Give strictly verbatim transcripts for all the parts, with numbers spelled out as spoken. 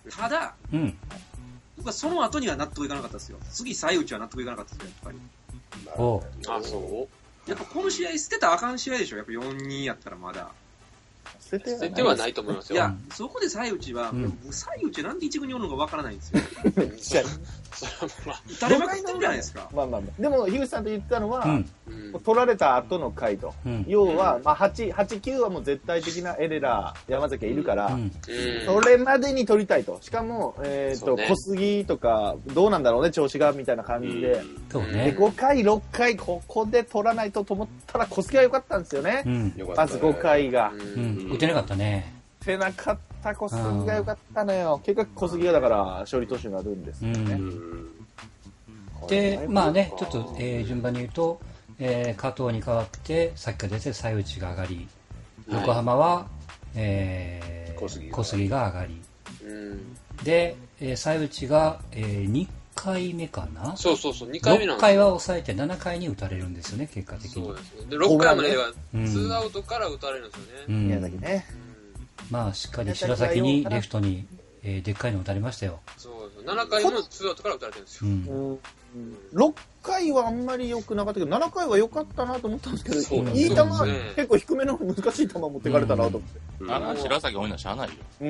ただ、うん、僕はその後には納得いかなかったですよ。次、最内は納得いかなかったですよ、やっぱり。 おあ、そう。 やっぱこの試合捨てたらあかん試合でしょ、やっぱよんにやったらまだ。 捨ててはない、捨ててはないと思いますよ。 いや、そこで最内は、うん、最内なんで一軍におるのかわからないんですよ。誰も言ってるじゃないですか。 まあまあまあ。でも、樋口さんと言ったのは、うん、取られた後の回と。うん、要は、まあ、はち、はち、きゅうはもう絶対的なエレラー、山崎がいるから、うん、それまでに取りたいと。しかも、えっと、ね、小杉とか、どうなんだろうね、調子が、みたいな感じで。 そうね。で、 ごかい、ろっかい、ここで取らないとと思ったら、小杉は良かったんですよね。うん、まずごかいが。 うん、打てなかったね。 打てなかった小杉が良かったのよ。結果小杉がだから勝利投手になるんですよね。うん、 で、まあね、ちょっと、えー、順番に言うと、えー、加藤に代わってさっきから出て最内が上がり、横浜は、はい、えー、小杉が小杉が上がり、うん、で、えー、最内が、えー、にかいめかな。 そうそうそう、にかいめなんですよ。 ろっかいは抑えてななかいに打たれるんですよね、結果的に。 そうですね。で、ろっかいまではツーアウトから打たれるんですよね。 うん、宮崎ね。 まあ、しっかり白崎にレフトに、えー、でっかいの打たれましたよ。 そうそう、ななかいもツーアウトから打たれてるんですよ。うん、 ろっかいはあんまり良くなかったけど、ななかいは良かったなと思ったんですけど、いい球、ね、結構低めの難しい球持ってかれたなと思って。 うん、あの白崎多いのはしゃあないよ。 うん。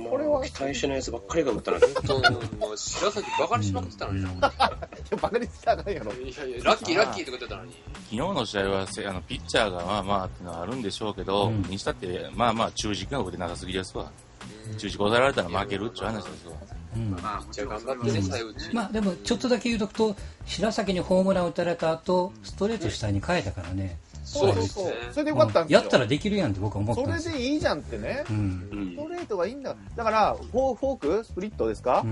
これは期待しないやつばっかりが打ったら、 もう白崎バカにしまくってたのにな。 バカにしてたらやろ。 いやいや、ラッキーラッキーってこと言ってたのに。 昨日の試合はあのピッチャーがまあまあっていうのはあるんでしょうけど、うん、にしたってまあまあ中軸が打てなさすぎですわ。中軸抑えられたら負けるっていう話ですわ。 うん、まあ、じゃあ頑張ってね、最内。 まあでもちょっとだけ言うとくと、白崎にホームラン打たれた後、ストレート主体に変えたからね。 そうそうそう。それでよかったんですよ。 やったらできるやんって僕は思ったんですよ。 それでいいじゃんってね。うん、ストレートがいいんだ。だから、フォークスプリットですか、うん、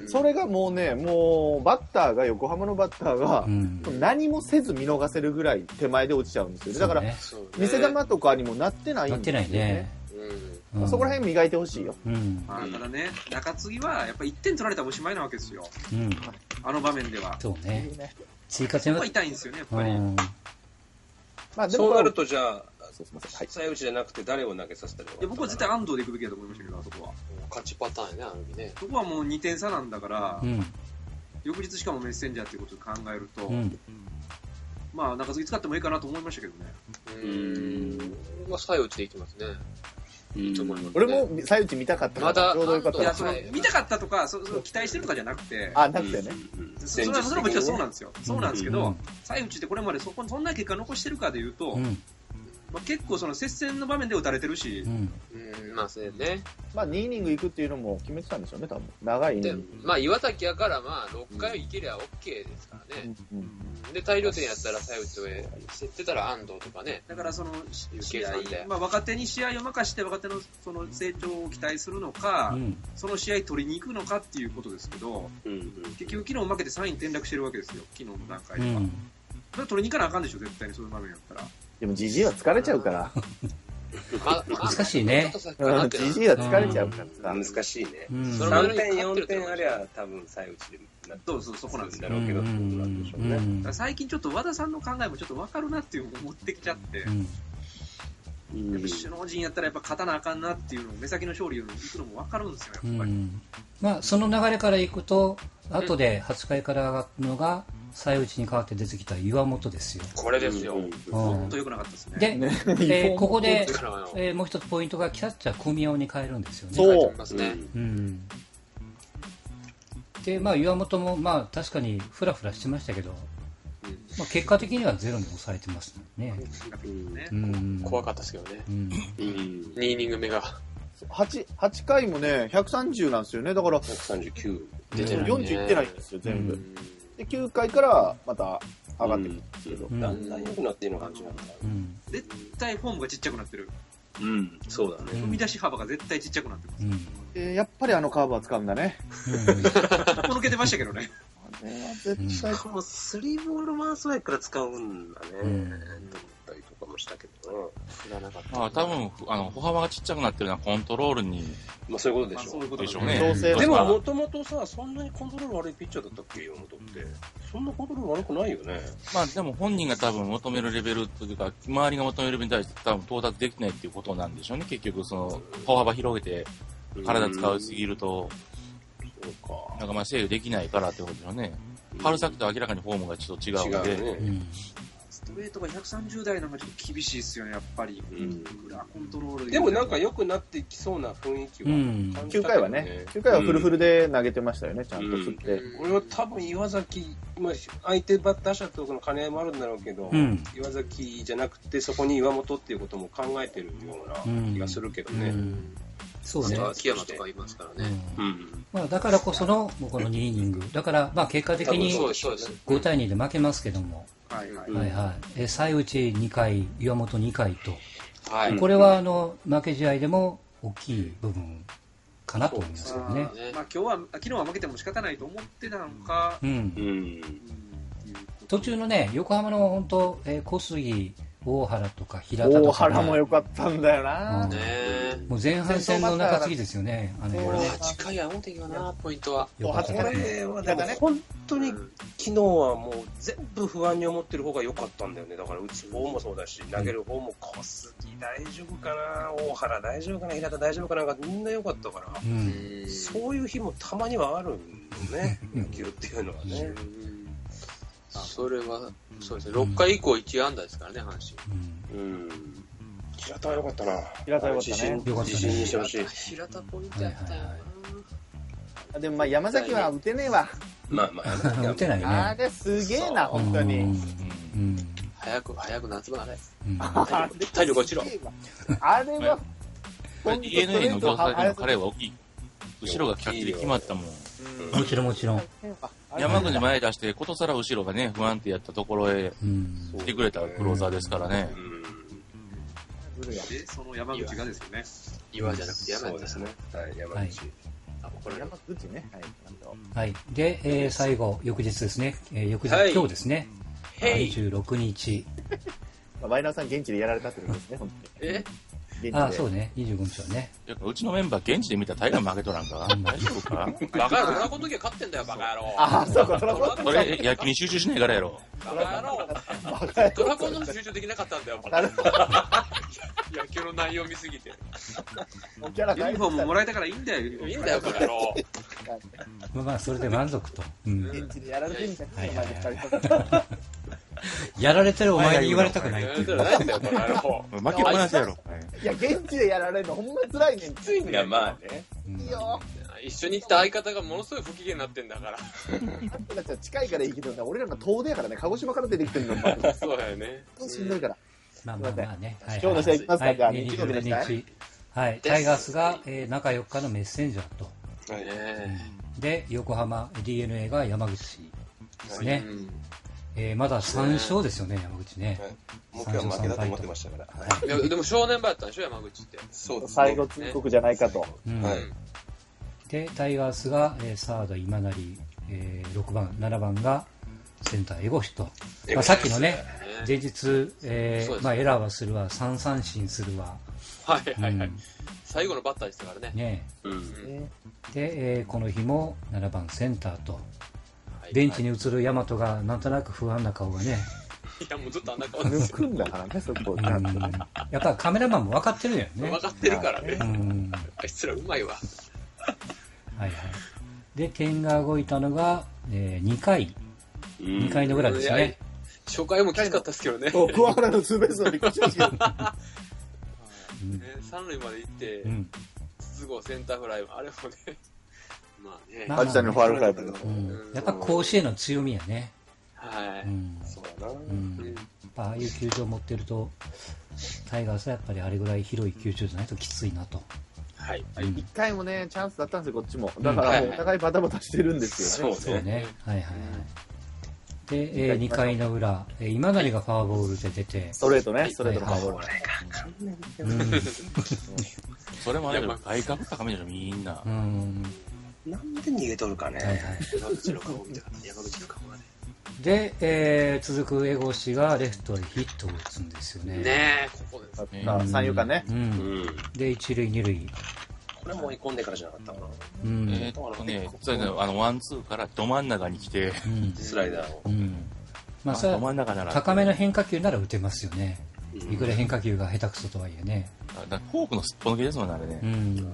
それがもうね、もうバッターが、横浜のバッターが、うん、何もせず見逃せるぐらい手前で落ちちゃうんですよ。だから、ね、見せ球とかにもなってないんですよね。なってないね。うん、そこら辺磨いてほしいよ。 うん、まあ、ただね、中継ぎはやっぱいってん取られたらおしまいなわけですよ。うん、あの場面では。 そうね。追加点は痛いんですよね、やっぱり。うん、 まあ、でもそうなるとじゃあ、最内じゃなくて誰を投げさせたらいい？ いや、僕は絶対安藤でいくべきだと思いましたけど、あそこは。 勝ちパターンやね、あの時ね。 そこはもうにてん差なんだから、うん、翌日しかもメッセンジャーっていうことを考えると、うん、まあ、中継ぎ使ってもいいかなと思いましたけどね。 うーん。まあ、最内でいきますね。いいと思いますね。 俺も最内見たかったから、ちょうどよかった。 いや、その、見たかったとか、そそ期待してるとかじゃなくて。 あ、なくてね。 それは、それはもちろんそうなんですよ。そうなんですけど、最内ってこれまでそこ、そんな結果残してるかで言うと、まあ、結構その接戦の場面で打たれてるし、うん、 うん、まあそうね。 まあにイニング行くっていうのも決めてたんでしょうね、多分。長いイニング。 まあ岩崎やからまあろっかいいけりゃ OK ですからね。うんうん、で大量点やったら最内へ競ってたら安藤とかね。 だからその試合、まあ若手に試合を任して若手のその成長を期待するのか、うん、その試合取りに行くのかっていうことですけど、うんうん、結局昨日負けてさんいに転落してるわけですよ、昨日の段階では。うん、それ取りに行かなあかんでしょ、絶対にそういう場面やったら。 でもジジイは疲れちゃうから。 難しいね。 ジジイは疲れちゃうからさ。 難しいね。さんてん、よんてんありゃ多分最内でなってそうそう、そこなんですだろうけど、なんでしょうね。 最近ちょっと和田さんの考えもちょっと分かるなっていうのを持ってきちゃって、やっぱ首脳陣やったらやっぱ勝たなあかんなっていうのを目先の勝利をいくのも分かるんですよ、やっぱり。 まあ、その流れからいくと、後ではちかいから上がるのが、最内に代わって出てきた岩本ですよ。 これですよ。 本当良くなかったですね。 で、えー、ここで、えー、もう一つポイントがキャッチャー小宮尾に変えるんですよね。 そうますね。うん。 で、まあ岩本もまあ確かにフラフラしてましたけど、まあ結果的にはゼロに抑えてますね。 うん。怖かったですけどね。うん。にイニング目が。 8、8回もね、ひゃくさんじゅうなんですよね。だから、 ひゃくさんじゅうきゅう。 出てない、ね。よんじゅういってないんですよ、全部。できゅうかいからまた上がってくるんですけど、 だんだん良くなっているの感じなんだ。 絶対フォームがちっちゃくなってる。 うん、そうだね。 踏み出し幅が絶対ちっちゃくなってます。うん、 えー、やっぱりあのカーブは使うんだね。 このけてましたけどね。 あれは絶対このスリーボールマンスワイから使うんだね。うん、と思ったりとかもしたけどね。知らなかった。 まあ多分あの歩幅がちっちゃくなってるのはコントロールに。 まあそういうことでしょう。 そういうことでしょうね。 でももともとさ、そんなにコントロール悪いピッチャーだったっけ、山本って。そんなコントロール悪くないよね。 まあでも本人が多分求めるレベルというか、周りが求めるレベルに対して多分到達できないっていうことなんでしょうね。結局その歩幅広げて体使いすぎると、なんかまあ制御できないからってことよね。春先と明らかにフォームがちょっと違うので。違うね。 ストレートがひゃくさんじゅう代なんかちょっと厳しいですよね、やっぱり。うん。裏コントロール。 でもなんか良くなってきそうな雰囲気は感じた、ね。きゅうかいはね、きゅうかいはフルフルで投げてましたよね、ちゃんと振って。 俺は多分岩崎、まあ、相手バッター者との兼ね合いもあるんだろうけど、うん、岩崎じゃなくてそこに岩本っていうことも考えてるような気がするけどね。うんうん、 そうね。 秋山とかいますからね。 うんうんまあ、だからこそのこのにイニング。だから、まあ結果的にごたいにで負けますけども。はいはい。はいはい。西内にかい、岩本にかいと。はい。これはあの、負け試合でも大きい部分かなと思いますけどね。 まあ今日は、昨日は負けても仕方ないと思ってたのか。うん。うん、 途中のね、横浜の本当、えー、小杉、大原とか平田とか。 大原も良かったんだよな。ねもう前半戦の中継ぎですよね。 あのはちかいは思てんよな、ポイントは。 これはでも本当に昨日はもう全部不安に思ってる方が良かったんだよね。だから打つ方もそうだし、投げる方も小杉大丈夫かな、大原大丈夫かな、平田大丈夫かながみんな良かったから、うん、そういう日もたまにはあるんよね、野球っていうのはね。 それはそうですね。ろっかい以降いち安打ですからね、阪神。うん。 平田は良かったな。 平田は良かったね。 自信にしてほしい。 平田ポイントやったよな。でもまあ山崎は打てねえわ。 まあまあ打てないね。 あれすげえな本当に。 早く早く夏場あれ。体力落ちろ。 あれは。 ディーエヌエー の状態での彼は大きい。後ろがキャッチで決まったもん。 もちろんもちろん。 山口前出して、ことさら後ろがね、不安定やったところへ来てくれたクローザーですからね。 で、その山口がですよね。 岩じゃなくて山ですね。 はい、山口。 あ、これ山口ね。 はい。で、えー、最後、翌日ですね。えー、翌日、はい、今日ですね。にじゅうろくにち。 ワイナーさん現地でやられたってことですね、本当に。えああ、そうね。にじゅうごにちはね。 うちのメンバー、現地で見たら大概負けとらんか。大丈夫かバカ野郎、ドラゴンの時は勝ってんだよ、バカ野郎。 ああ、そうか、ドラゴン。 それ、野球に集中しないからやろ。 バカ野郎。ドラゴンの集中できなかったんだよ、バカ野郎。野球の内容見すぎて。ユニフォームもらえたからいいんだよ。 いいんだよ、バカ野郎。 まあまあ、それで満足と。 現地でやられてんじゃん、お前でふたり。 やられてるお前に言われたくないっていう。 負けっぱなしやろ。 いや、現地でやられるのほんま辛いねん。 ついにはまあね。 いいよ。 一緒に行った相方がものすごい不機嫌になってんだから。 あんた近いからいいけど、俺らが遠出やからね、鹿児島から出てきてるの。 そうだよね。 しんどいから。 まあまあまあね。 今日の試合いきますか、じゃあ、 日曜日でした。はい。タイガースが中よっかのメッセンジャーと。で、横浜 ディーエヌエー が山口ですね。えー、まださん勝ですよね、山口ね。 もう今日は負けだと思ってましたから。 はい、で, でも正念場やったんでしょ、山口って。 そうですね。最後通告じゃないかと。 うんはい、で、タイガースが、えー、サード今成、えー、ろくばん、ななばんがセンター江越と。まあ、さっきのね、前日、えーまあ、エラーはするわ、さん三振するわ。 はいはいはい。うん、最後のバッターでしたからね。 ね、うん、で、えー、この日もななばんセンターと。ベンチに映る大和がなんとなく不安な顔がね。 いやもうずっとあんな顔ですよ。 抜くんだからね、そこ。 やっぱカメラマンも分かってるよね。 分かってるからね。あいつらうまいわ。 はいはい。で、点が動いたのが、えー、にかい。にかいの裏ですね。 初回もきつかったですけどね。 桑原のツーベースのびっくりしましたけど。 三塁まで行って、筒香センターフライはあれもね。まあね。 アジタのファウルフライだけど。 やっぱ甲子園の強みやね。 はい。うん、そうだな。うん。 やっぱああいう球場を持ってると、タイガースはやっぱりあれぐらい広い球場じゃないときついなと。 はい。 うん、いっかいもね、チャンスだったんですよ、こっちも。だからもうお互いバタバタしてるんですよね。そうね。はいはいはい。で、えー、にかいの裏、えー、今成がフォアボールで出て。 ストレートね、ストレートのフォアボール。これが、うん。それもあれ、外角高めじゃみんな。うん。 なんで逃げとるかね。はいはい、 山口の顔見たかった、山口の顔がね。 で、えー、続く江越がレフトへヒットを打つんですよね。 ねえ、ここですね。 三遊間ね。 うん。で、一塁二塁。 これも追い込んでからじゃなかったかな。 うん。えー、っとね、そうね、あの、ワンツーからど真ん中に来て、 うん、スライダーを。うん。まあ、それは高めの変化球なら打てますよね。ういくら変化球が下手くそとはいえね。 だフォークのすっぽ抜けですもんね、あれね。うん、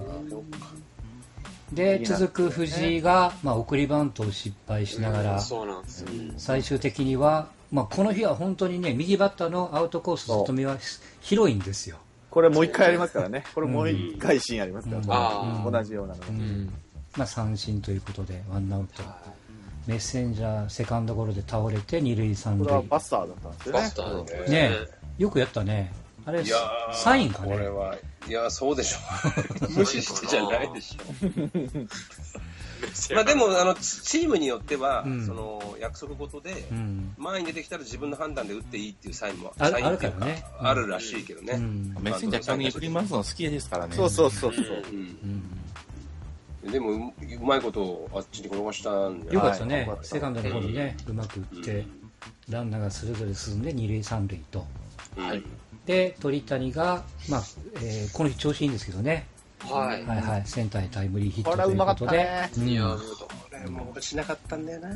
で、続く藤井が、まあ、送りバントを失敗しながら、 そうなんですよ。 最終的には、まあ、この日は本当にね、右バッターのアウトコース外見は広いんですよ。 これもう一回やりますからね。これもう一回シーンありますから、うん、同じようなのが、うん、 まあ、三振ということでワンアウト、メッセンジャーセカンドゴロで倒れて二塁三塁。 これはバスターだったんですよね。バスターね。ねえ、よくやったね。あれサインかね。 これはいやそうでしょ無視してじゃないでしょまあでもあのチームによっては、うん、その約束事で、うん、前に出てきたら自分の判断で打っていいっていうサインもある、あるからね、 あるらしいけどね、うん、 メッセンジャーに振り回すの好きですからね。 そうそうそうそう、 うん、でも う, うまいことをあっちに転がしたんじゃない。 よかったね、セカンドの方にね、うまく打って、ランナーがそれぞれ進んで二塁三塁と、はい、で鳥谷が、まあえー、この日調子いいんですけどね、はい、はいはいセンターへタイムリーヒットということで、ね、うん、いやこれもうしなかったんだよな、うん、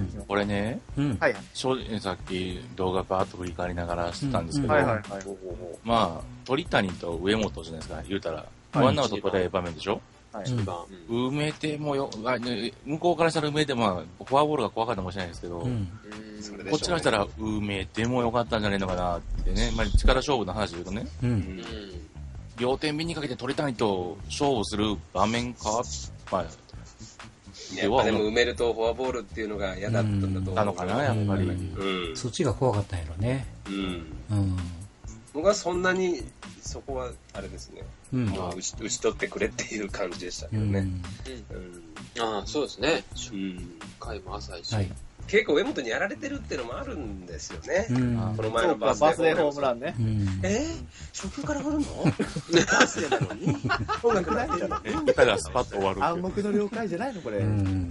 これね、うん、正直さっき動画バーッと振り返りながらしてたんですけど、まあ鳥谷と上本じゃないですか、言うたらワンアウト取れ場面でしょ。はい、埋めてもよ、向こうからしたら埋めてもフォアボールが怖かったかもしれないですけど、うん、こっちからしたら埋めてもよかったんじゃないのかなってね、まあ、力勝負の話で言うとね、うん、両天秤にかけて鳥谷と勝負する場面か、まあ、 やっぱでも埋めるとフォアボールっていうのが嫌だったんだと思う。 なのかな、やっぱり、 うん、そっちが怖かったんやろね。うんうん、僕はそんなにそこはあれですね、うん、もう打ち、打ち取ってくれっていう感じでしたけどね、うんうん、ああそうですね、うん、回も浅いし、はい、 結構上本にやられてるっていうのもあるんですよね、うん、この前のバースデーホームランね、うん、 えー、初球から振るのバースデーなのに音楽ないじゃん、 歌がスパッと終わる、 暗黙の了解じゃないのこれ、うん、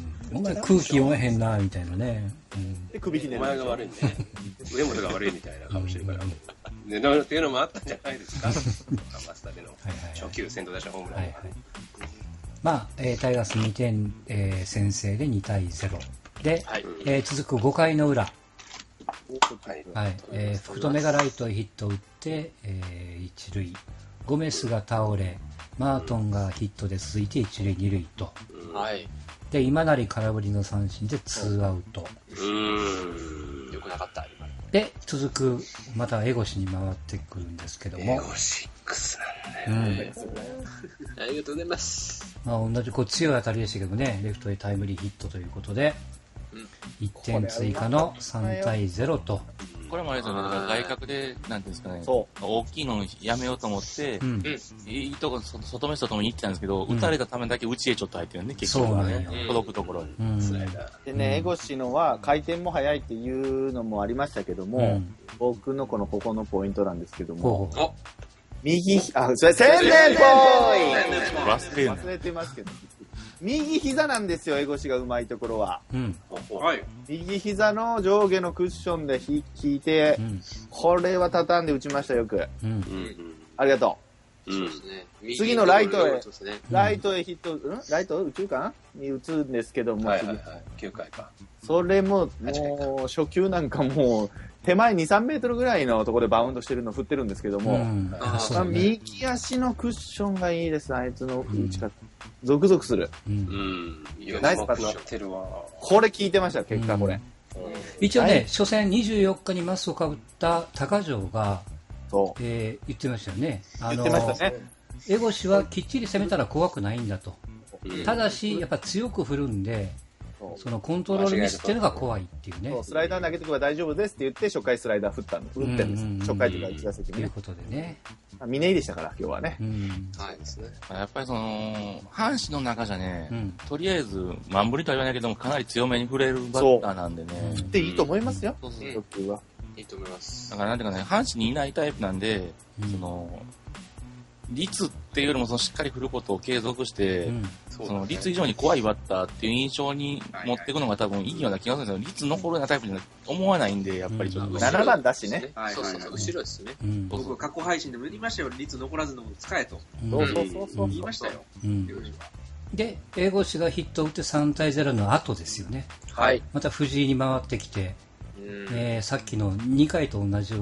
空気読めへんなみたいなね、 うん、で首ひねる、お前が悪いね上本が悪いみたいな顔してるから、ね、っていうのもあったんじゃないですか、マスターでの初球先頭打者ホームラン、はいはい、 まあ、えー、タイガースにてん、えー、先制でにたいゼロで、はい、えー、続くごかいの裏、はいはい、えー、福留がライトへヒットを打って、えー、一塁、ゴメスが倒れ、マートンがヒットで続いて一塁二塁と、はい、で今成空振りの三振でツーアウト、うーん、よくなかった。 で続くまたエゴシに回ってくるんですけども、エゴシックスなんだよ、 うん、ありがとうございます。 まあ、同じこう強い当たりでしたけどね、レフトへタイムリーヒットということで、うん、いってん追加のさんたいゼロと。 これもあれですよね、だから外角でなんていうんですかね、大きいのやめようと思って、うん、いいとこ外目とともに行ってたんですけど、うん、打たれたためだけ内へちょっと入ってるんで、結局はね、届くところに、うん、 でね、エゴシのは回転も速いっていうのもありましたけども、うん、僕のこのここのポイントなんですけども、右、あ、それ宣伝ポイント忘れてますけど、右膝なんですよ、エゴシがうまいところは、うん、はい、右膝の上下のクッションで引いて、うん、これは畳んで打ちました、よく、うん、ありがとう、うん、次のライトへ、ライトへヒット、うん、ライト宇宙間に打つんですけども、はいはいはい、 きゅうかいか、 それももう初球なんかもう手前に、さんメートルぐらいのところでバウンドしてるの振ってるんですけども、うん、ああ右足のクッションがいいです、あいつの打ち方、うん、ゾクゾクする、うん、ナイスパスなってるわ。これ聞いてました、結果これ、うん、 一応ね、はい、初戦にじゅうよっかにマスをかぶった高城がそう、えー、言ってましたよね。あの言ってましたね。エゴシはきっちり攻めたら怖くないんだと、うん、ただしやっぱ強く振るんで、そのコントロールミスっていうのが怖いっていうね。 そうスライダー投げておけば大丈夫ですって言って初回スライダー振ったんです。打ってるんです。うんうんうん、初回というかいち打席目。 ということでね。 峰井でしたから今日はね。うん、 はいですね。やっぱりその阪神の中じゃね、うん、とりあえず満振りとは言わないけどもかなり強めに振れるバッターなんでね。 振っていいと思いますよ。そうそうそう。は。いいと思います。 だからなんていうかね、阪神にいないタイプなんで、うん、その。率っていうよりもそのしっかり振ることを継続して、うん、その率以上に怖いバッターっていう印象に持っていくのが多分いいような気がするんですけど、率残るようなタイプに思わないんで、やっぱりちょっと、 うん、ななばんだしね。 そうそうそう、後ろですね。 うん、僕過去配信でも言いましたよ、率残らずの使えと。 そうそうそうそう。 言いましたよ。 うん、で、エゴシがヒットを打ってさんたいゼロの後ですよね。はい。また藤井に回ってきて、うん、えー、さっきのにかいと同じような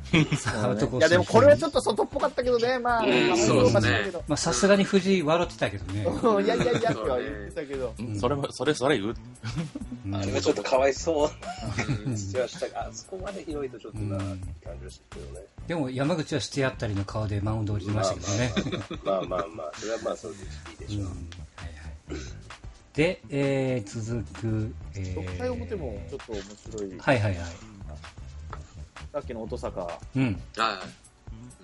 いやでもこれはちょっと外っぽかったけどね、まあ、 そうですね。まあさすがに藤井笑ってたけどね。 いやいやいやっては言ってたけど。 それも、それ、それ言うあれはちょっとかわいそうな気はしたが、あそこまで広いとちょっとな、感じがしたけどね。 でも山口はしてやったりの顔でマウンド降りてましたけどね。 まあまあまあ、それはまあそうでいいでしょう。 で、えー、続く、 えー、ろっかい表もちょっと面白い。 はいはいはい。 さっきの音坂。 うん。 はい。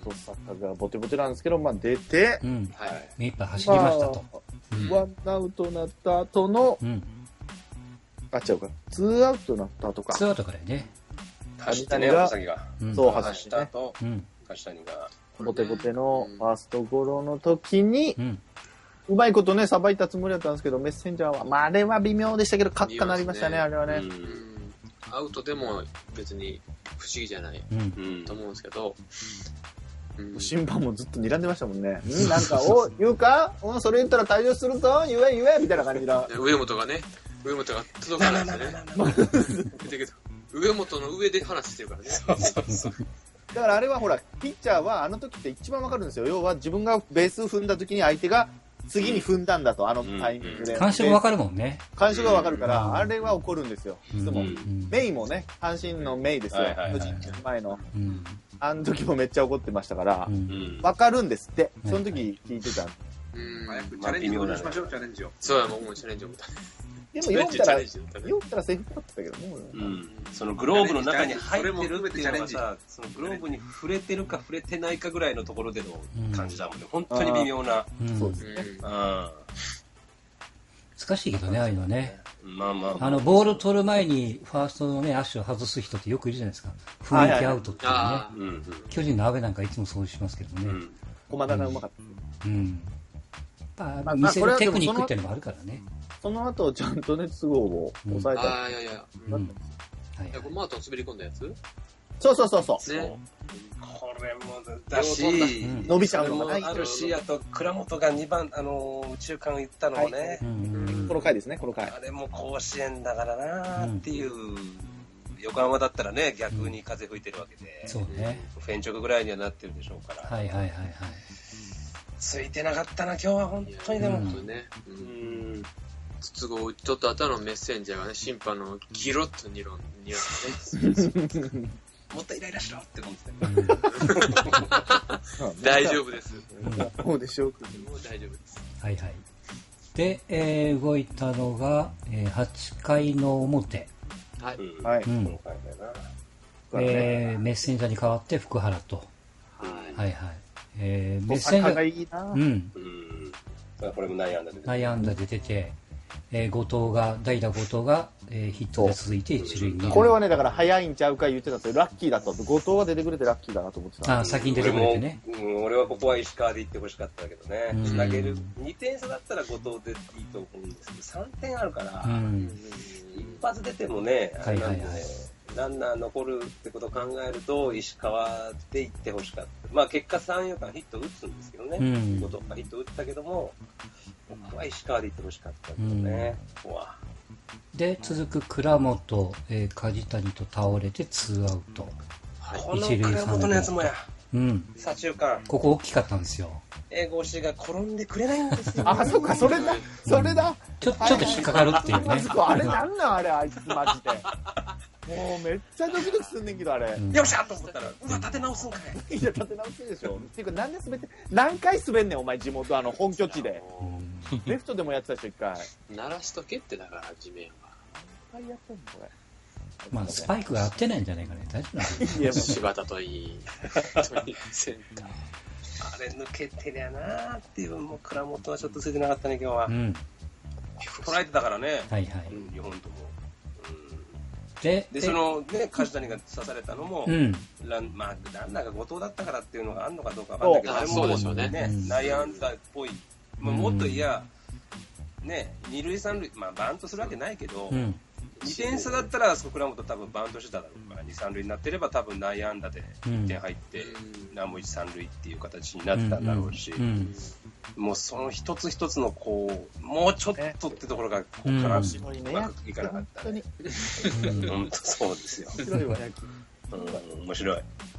音坂がボテボテなんですけど、まあ出て、 うん。はい。目いっぱい走りましたと。 まあ、ワンアウトなった後の、うん。あ、違うか。ツーアウトなった後か。 ツーアウトからね。 走ったね、音崎が。 そう、走った後、うん。梶谷が。 ボテボテのファーストゴロの時に、うん。うまいことね、さばいたつもりだったんですけど、メッセンジャーは、まあ、あれは微妙でしたけど、カッカなりましたね、あれはね。うん、 アウトでも別に不思議じゃない、うん、と思うんですけど、 うん、審判もずっと睨んでましたもんね。うん、なんか、お、言うかお、それ言ったら退場するぞ言え言えみたいな感じだ。 上本がね、上本が届かないですよね。上本の上で話してるからね。そうそうそう。 だからあれはほら、ピッチャーはあの時って一番わかるんですよ。要は自分がベース踏んだ時に相手が、次に踏んだんだと、あのタイミングで。 感触わかるもんね。 感触がわかるから、あれは起こるんですよ。いつも。メイもね、阪神のメイですよ。巨人前の。あの時もめっちゃ怒ってましたから、わかるんですって。その時聞いてた。 早くチャレンジをしましょう、チャレンジを。 そうや、もうチャレンジを。 でも読んだら、読んだらセーフだったけどね、 うん。そのグローブの中に入ってるっていうのがさ、そのグローブに触れてるか触れてないかぐらいのところでの感じだもんね。本当に微妙な。 そうですね。 難しいけどね、ああいうのね。 まあまあ。 あの、ボール取る前にファーストのね、足を外す人ってよくいるじゃないですか。雰囲気アウトっていうね。巨人の阿部なんかいつもそうしますけどね。 駒田がうまかった。うん。 まあ、見せるテクニックっていうのもあるからね。 その後、ちゃんとね、都合を抑えた。 ああ、いやいや。うん。はい。これマート滑り込んだやつ？ そうそうそうそう。 ね。これもだし、 伸びちゃうのもあるし、あと、倉本がにばん、あの、宇宙間行ったのもね。 この回ですね、この回。 あれも甲子園だからなーっていう。横浜だったらね、逆に風吹いてるわけで。 そうね。 フェンチョクぐらいにはなってるでしょうから。 はいはいはいはい。 ついてなかったな、今日は本当にでも。 本当にね。うん。筒香ちょっと後のメッセンジャーがね、審判のギロッとニロン、ニロンね。もっとイライラしろって思ってた。大丈夫です。 もうでしょうか。 もう大丈夫です。 はいはい。で、えー、動いたのが、えー、はちかいの表。 はい。 はい。うん。 えー、メッセンジャーに代わって福原と。 はい。 はいはい。えー、メッセンジャー。 いいな。 うん。 これも内野安打で出て。 内野安打で出て、えー、後藤が、代打後藤が、えー、ヒットで続いて一塁に。 これはね、だから早いんちゃうか言ってたんですよ。ラッキーだったと。後藤が出てくれてラッキーだなと思ってた。 ああ、先に出てくれてね。 うん、俺はここは石川で行ってほしかったけどね。つなげる。にてん差だったら後藤でいいと思うんですけど、さんてんあるから、うん、一発出てもね、 はいはいはい。 ランナー残るってことを考えると、石川で行ってほしかった。まあ結果さん、よんかんヒット打つんですけどね。後藤がヒット打ったけども、僕は石川で行ってほしかったけどね。ここは。 で、続く倉本、えー、梶谷と倒れてツーアウト。 はい、この倉本のやつもや。 うん。 左中間。 ここ大きかったんですよ。 えー、越しが転んでくれないんですよ。 あ、そっか、それだ。それだ。 ちょ、ちょっと引っかかるっていうね。 あれなんなんあれ、あいつマジで。もうめっちゃドキドキすんねんけど、あれ。 うん、よっしゃと思ったら、うわ、立て直すんかい。 いや、立て直すでしょ。っていうか、なんで滑って、何回滑んねん、お前、地元、あの、本拠地で。レフトでもやってたでしょ、一回。 鳴らしとけって、だから、地面は。 何回やってんの、これ。 まあ、スパイクが合ってないんじゃないかね。大丈夫なんいや、 柴田といい。センター。 あれ抜けてりゃなーっていう、もう倉本はちょっとついてなかったね、今日は。うん。捉えてたからね。 はいはい。 うん、日本とも。 で、 で、そのね、梶谷が刺されたのも、うん、ランまあ、ランナーが後藤だったからっていうのがあるのかどうかわかんないけど、あれもそうですよね。 ね、内野安打っぽい。まあ、もっといや、ね、二塁三塁、まあ、バントするわけないけど、うん、にてん差だったら、そこ倉本多分バントしてただろうから、に、さん塁になってれば多分内野安打でいってん入って、何もいち、さん塁っていう形になってたんだろうし、うんうんうん、もうその一つ一つのこう、もうちょっとってところが、ここからうまくいかなかった、ね。本当そうですよ。 面白いわ、 うん、面白い。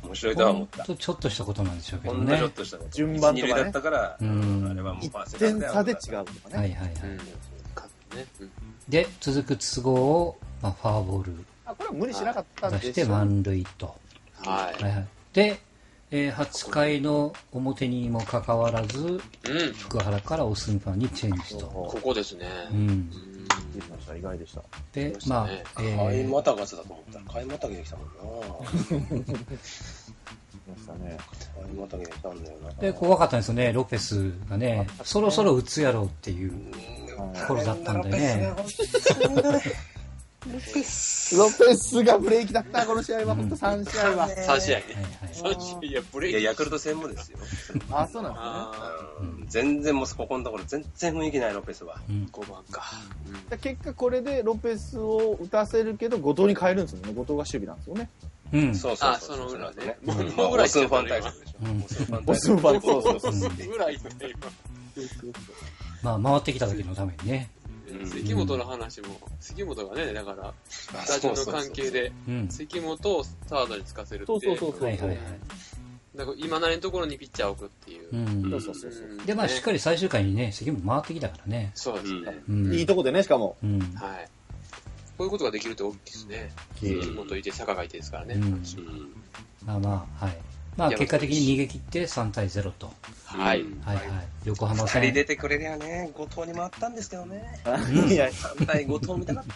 面白いとは思った。 ちょっとしたことなんでしょうけどね。 ほんのちょっとしたこと。順番とかね。だったから、うん、あれはもうパーセント。 いってん差で違うとかね。 はいはいはい。うん、で、続く都合を、まあ、ファーボール。 あ、これは無理しなかったんでしょ。 出して満塁と。 はい。 はいはい。で、えー、はちかいの表にもかかわらず、うん、福原からオスンファンにチェンジと。 ここですね。 うん。 意外でした。 で、まあ、 えー、買いまたがせだと思ったら、買いまたぎできたもんな。ましたね。 買いまたぎできたんだよな。 で、こう分かったんですよね、ロペスがね、そろそろ打つやろうっていうところだったんでね。 ロペス。ロペスがブレーキだった、この試合は、本当さん試合は。 さん試合ね。さん試合、いや、ブレーキ。 いや、ヤクルト戦もですよ。 あ、そうなんですね。全然もうここのところ、全然雰囲気ないロペスは。 ごばんか。 結果、これでロペスを打たせるけど、後藤に変えるんですよね。後藤が守備なんですよね。 うん。 そうそう。 あ、その裏でね。 もう裏一ファン対策でしょ。 オスンファンそうそうそう。裏一対今。 まあ、回ってきた時のためにね。 関本の話も、関本がね、だから、スタジオの関係で、関本をサードにつかせるっていう。 そうそうそう。はいはいはい。 だから今なりのところにピッチャーを置くっていう。 そうそうそう。 で、まあ、しっかり最終回にね、関本回ってきたからね。 そうですね。 いいとこでね、しかも。 はい。こういうことができると大きいですね。関本いて、坂がいてですからね。 まあまあ、はい。まあ結果的に逃げ切ってさんたいゼロと。 はい。 はいはい。横浜戦。 ふたり出てくれりゃね、後藤に回ったんですけどね。いや、さん対後藤見たかった。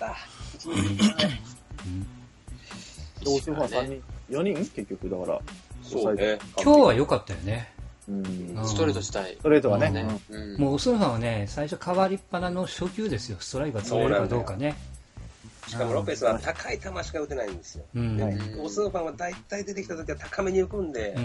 どうするかさんにん、よにん結局だから。 そうね。 今日は良かったよね。 ストレートしたい。 ストレートはね。 もうオスンファンはね、最初変わりっぱなの初球ですよ。ストライクが取れるかどうかね。 しかもロペスは高い球しか打てないんですよ。うん、オスンファンは大体出てきた時は高めに浮くんで、うん、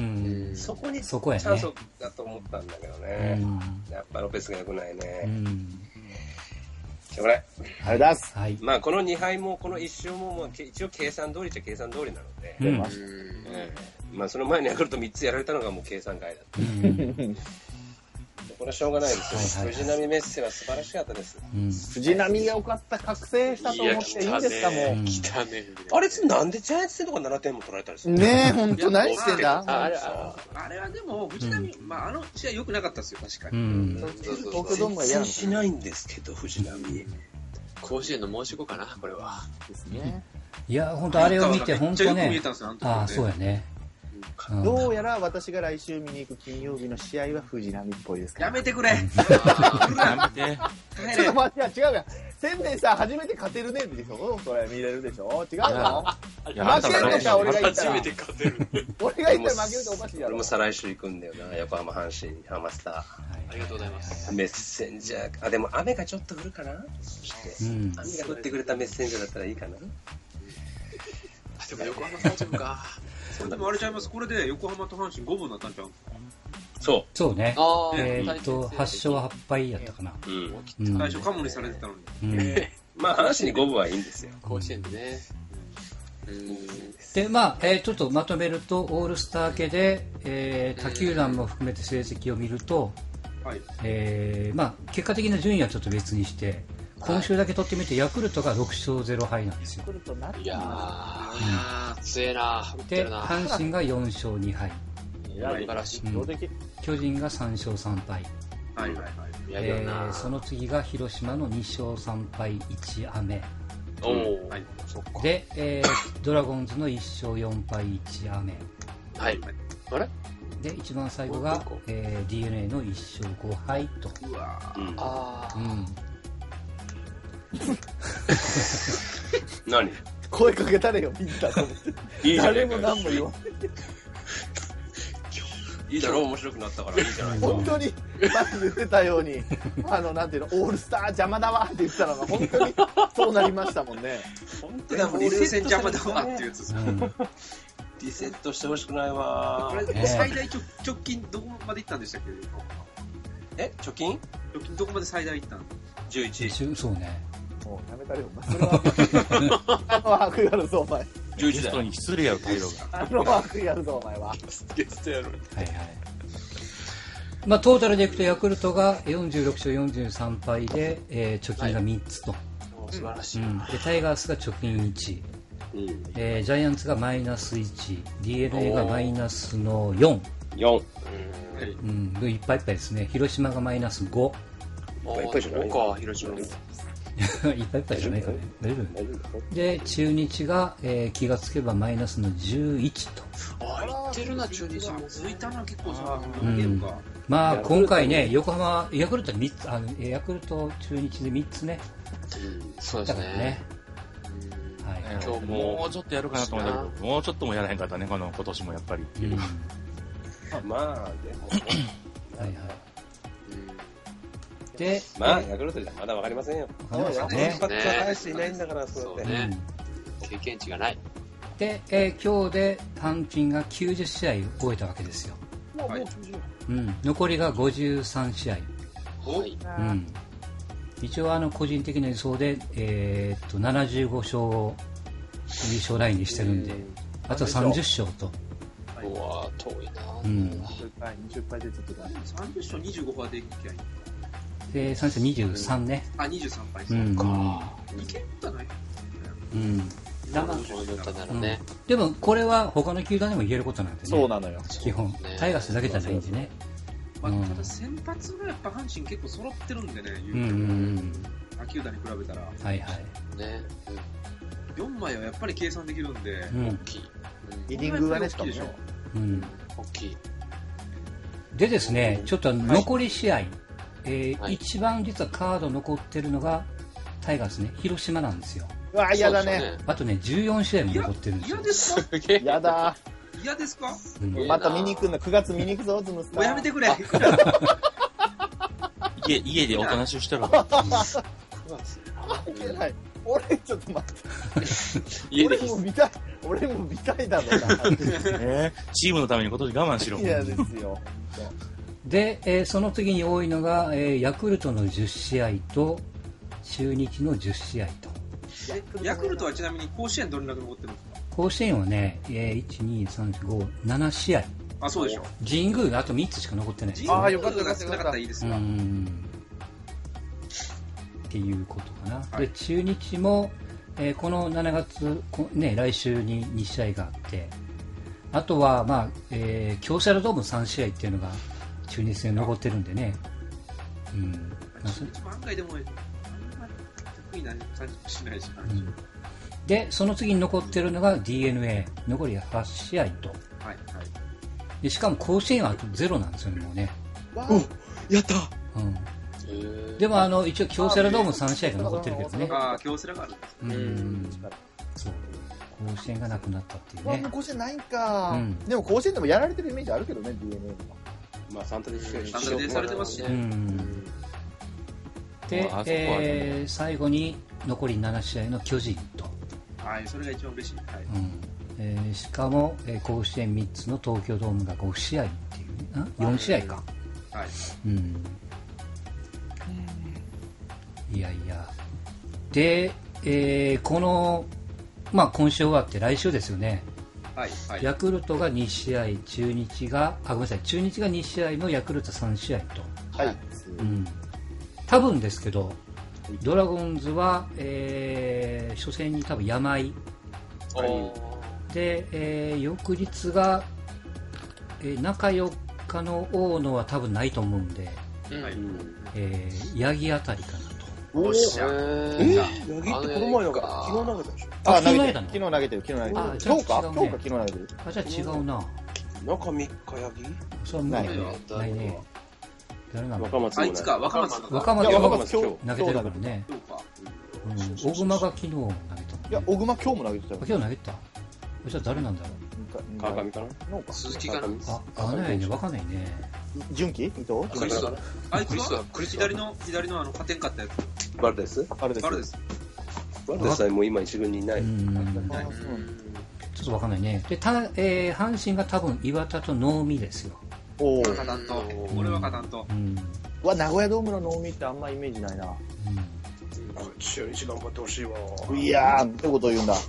そこにチャンスだと思ったんだけどね。うん、やっぱロペスが良くないね。うん、しょうがない。ありがとうございます。はい、まあこのにはいもこのいっ勝ももう一応計算通りっちゃ計算通りなので、うんうんえー、まあその前にヤクルトみっつやられたのがもう計算外だった。うんこれはしょうがないですよ。藤波メッセは素晴らしかったです。 うん、藤波が良かった、覚醒したと思っていいんですか、もう。 来たね。 あれ、なんでジャイアンツ戦とかななてんも取られたりするのねえ、ほんと何してんだあれあれはでも、藤波、うん、まああの試合良くなかったですよ、確かに。うん。 東京ドームは全然しないんですけど、藤波。 甲子園の申し子かな、これは。 ですね。 いや、ほんとあれを見て、ほんとね。ああ、そうやね。 どうやら私が来週見に行く金曜日の試合は藤波っぽいですから。 やめてくれ。 やめて。 ちょっと待って、違うやん。千年さん初めて勝てるねでしょそれ見れるでしょ違うの負けるのか俺が言ったら。初めて勝てる。俺が言ったら負けるとおかしいやろ。 俺も再来週行くんだよな。横浜阪神ハマスター。 ありがとうございます。 メッセンジャー。あ、でも雨がちょっと降るかなそして、うん、雨が降ってくれたメッセンジャーだったらいいかな。 あ、でも横浜大丈夫か。 でもあれちゃいます。これで横浜と阪神ごぶんになったんちゃうんですか。 そう。 そうね。えー、っと、はっ勝はっ敗やったかな。 うん。最初カモにされてたのに。 うん、まあ、阪神にごぶんはいいんですよ。 甲子園でね。 うん、で、まあ、えー、ちょっとまとめると、オールスター系で、えー、他球団も含めて成績を見ると、はい、えー、まあ、結果的な順位はちょっと別にして、今週だけ取ってみて、ヤクルトがろく勝ぜろ敗なんですよ。 いやー、強えな。 で、阪神がよん勝に敗。 素晴らしい。 巨人がさん勝さん敗。 はいはいはい。 えー、その次が広島のに勝さん敗いち雨。 おー、はい。 で、えー、ドラゴンズのいっ勝よん敗いち雨。 はい。あれで、一番最後が、えー、ディーエヌエー のいっ勝ご敗と。 うわー。あー。うん。 何声かけたれよ、みんなと思って。いい誰も何も言わない。 いいだろう、面白くなったからいいじゃないですか。 本当に、さっき言ってたように、あの、なんていうの、オールスター邪魔だわって言ってたのが、本当にそうなりましたもんね。 本当にもうリセット邪魔だわっていうやつ。リセットしてほしくないわ。 これ、最大直近どこまで行ったんでしたっけ？ え、貯金？ 貯金どこまで最大行ったの？ じゅういち。 そうね。 もうやめたれよ、お前。それは、あのワークやるぞ、お前。 じゅういちだよ。に失礼やろ、態度が。 あのワークやるぞ、お前は。 ゲストやろ。 はいはい。まあ、トータルでいくと、ヤクルトがよんじゅうろく勝よんじゅうさん敗で、えー、貯金がみっつと。 素晴らしい、 うん。で、タイガースが貯金いち。 うん、えー、ジャイアンツがマイナスいち、ディーエヌエー がマイナスのよん。 よん。 うん、いっぱいいっぱいですね。広島がマイナスご。 いっぱいじゃないか、広島。 いっぱいいっぱいじゃないかね。で、中日が、えー、気がつけばマイナスのじゅういちと。 ああ、いってるな、中日も。 続いたな、結構さ、 うん、まあ、今回ね、横浜、ヤクルトみっつ、あの、ヤクルト、中日でみっつね。 うん、そうですね。 はい、今日もうちょっとやるかなと思ったけど、もうちょっともやらへんかったね、この今年もやっぱりっていう。うん、 まあ、でも、はいはい。 で、 まあ、ヤクルトじゃまだわかりませんよ。 そうですね。 一発は返していないんだから、 そうやってね。経験値がない。 で、えー、今日で阪神がきゅうじゅっしあい終えたわけですよ。 はい、 うん、残りがごじゅうさんしあい。 はい。 うん。一応あの個人的な予想で、えー、っとななじゅうごしょうを優勝ラインにしてるんで、あとさんじゅっしょうと。 うわー、遠いな。 うん。 にじゅっぱいでずっとだ。 さんじゅっしょうにじゅうごパーでいきゃいいのか。 で、さんじゅうにじゅうさんね。 あ、にじゅうさんぱい。 うん。 いけんじゃない？ うん。 だからそうだったならね。 でもこれは他の球団でも言えることなんでね。 そうなのよ。 基本タイガースだけじゃないんでね。 まあ、ただ先発がやっぱ阪神結構揃ってるんでね、 うんうんうん。 他球団に比べたら。 はいはい。 ね。 よんまいはやっぱり計算できるんで、 うん、 大きい。 イニングがね、しかもね。 うん。 大きい。 でですね、ちょっと残り試合、はい、えーはい、一番実はカード残ってるのがタイガースね、広島なんですよ。 うわ、嫌だね。 あとね、じゅうよんしあいも残ってるんですよ。 嫌ですか？ 嫌だ。 嫌ですか？ うん、また見に行くんだ。くがつ見に行くぞ、ズムスター。 もうやめてくれ。 家、家でおとなしくしてるわ。 いけない。俺、ちょっと待って。俺も見たい。俺も見たいだろうな。 えー、チームのために今年我慢しろ。 いやですよ。 で、えー、その次に多いのが、えー、ヤクルトのじゅっしあいと中日のじゅっしあいと。 ヤクルトはちなみに甲子園どれだけ残ってるんですか？ 甲子園はね、えー、いち、に、さん、よん、ご、ななしあい。 あ、そうでしょ。 神宮があとみっつしか残ってない。 ああ、よかったが少なかったらいいですか。 うんっていうことかな。はい、で、中日も、えー、このしちがつ、ね、来週ににしあいがあって、あとは、まあ、えー、京セラドームさんしあいっていうのが中日戦残ってるんでね。うん。 中日も案外でも、あんまり得意な感じもしないし、うん、 で、その次に残ってるのが ディーエヌエー。残りはちしあいと。 はいはい。 で、しかも甲子園はあとゼロなんですよね、もうね。 わお、やった。 うん。でもあの一応京セラドームさんしあいが残ってるけどね。 ああ、京セラがあるんですね。うん。 そう。甲子園がなくなったっていうね。 もう甲子園ないんか、うん。でも甲子園でもやられてるイメージあるけどね、ディーエヌエー とか。 まあサンタで試合サンタでされてますしね。うん。 で、えー、最後に残りななしあいの巨人と。 はい、それが一番嬉しい。はい。 うん。えー、しかも、えー、甲子園みっつの東京ドームがごしあいっていう、ね、よんしあいか。 はい。 うん。いやいや。で、えー、この、まあ今週終わって来週ですよね。 はいはい。 ヤクルトがにしあい、中日が、あ、ごめんなさい、中日がにしあいのヤクルトさんしあいと。 はい。 うん。多分ですけど、ドラゴンズは、えー、初戦に多分病。で、えー、翌日が、えー、中よっかの大野は多分ないと思うんで、 はい、 えー、八木あたりかなと。 おっしゃ。 えー、八木ってこの前の昨日投げたでしょ。 あ、昨日投げたの？ 昨日投げてる、昨日投げてる。今日か？今日か昨日投げてる。 あ、じゃあ違うな。 中みっか八木？ それはないね。ないね。誰なんだ？ 若松。 あいつか、若松。 若松若松今日投げてるからね。小熊が昨日投げたもんね。 いや、小熊今日も投げてたよ。 今日投げた。じゃあ誰なんだろう？川上かな？ 鈴木かな？ あ、あわないね、わかんないね。 純喜？伊藤？ クリスは？あいつは左の左のあの勝てんかったやつ。 バルデス？ バルデス。 バルデス。 バルデスはもう今一軍にいない。 ちょっとわかんないね。で、たえー、阪神が多分岩田と能見ですよ。 おお。 勝たんと。俺は勝たんと。 うん。 わ、名古屋ドームの能見ってあんまイメージないな。うん。 中日頑張ってほしいわ。 いやー、ってことを言うんだ。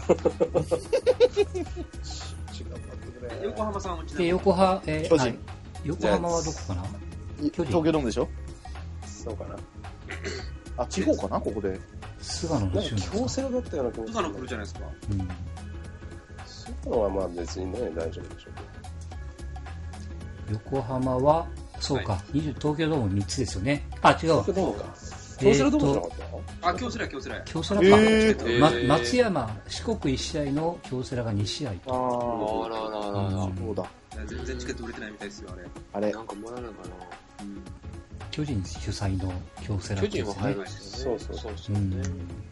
横浜さんはで、横浜、えー、 巨人。 横浜はどこかな？ 東京ドームでしょ？ そうかな。 あ、地方かなここで。 菅野の順京セラだったような気もする。 菅野来るじゃないですか。うん。 菅野はまあ別にね、大丈夫でしょうけど。横浜は、そうか、はい、東京ドームみっつですよね。あ、違うわ。 東京ドームか。京セラドームじゃなかった？ あ、京セラ、京セラ。 京セラか。えーま、松山、四国いち試合の京セラがに試合。ああ、らららら。 そうだ。 全然チケット売れてないみたいですよ、あれ。 あれ。 なんかもらえないかな。うん、 巨人主催の京セラですね。 巨人も入るしね。そうそうそうそう、ねうん。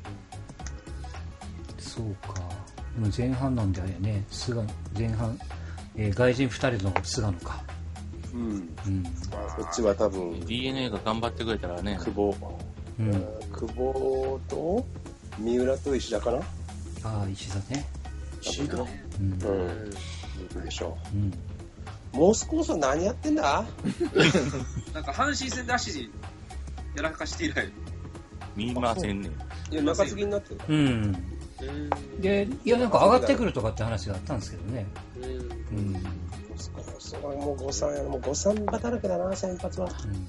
そうか。でも前半なんであれね、菅前半、えー、外人ふたりの菅野か。 うん。うん。まあ、こっちは多分ディーエヌエー が頑張ってくれたらね。 久保。うん、久保と三浦と石田かな。 ああ、石田ね。 石田。うん。うん。うん、でしょう。うん。モースコースは何やってんだなんか阪神戦で足やらかして以来見ませんね。 いや、中継ぎになってる。 うん。で、いや、なんか上がってくるとかって話があったんですけどね。うん。うん。モースコースはもう誤算やな。もう誤算ばだらけだな、先発は。